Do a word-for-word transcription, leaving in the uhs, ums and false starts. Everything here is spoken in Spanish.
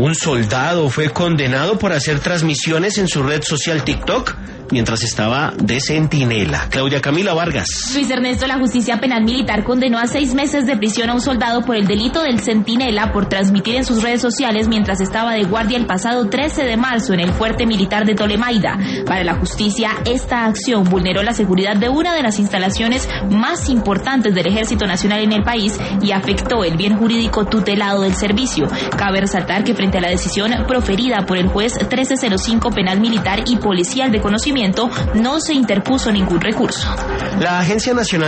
Un soldado fue condenado por hacer transmisiones en su red social TikTok mientras estaba de centinela. Claudia Camila Vargas. Luis Ernesto, la justicia penal militar condenó a seis meses de prisión a un soldado por el delito del centinela por transmitir en sus redes sociales mientras estaba de guardia el pasado trece de marzo en el fuerte militar de Tolemaida. Para la justicia, esta acción vulneró la seguridad de una de las instalaciones más importantes del Ejército Nacional en el país y afectó el bien jurídico tutelado del servicio. Cabe resaltar que frente a la decisión proferida por el juez trece cero cinco penal militar y policial de conocimiento, no se interpuso ningún recurso. La Agencia Nacional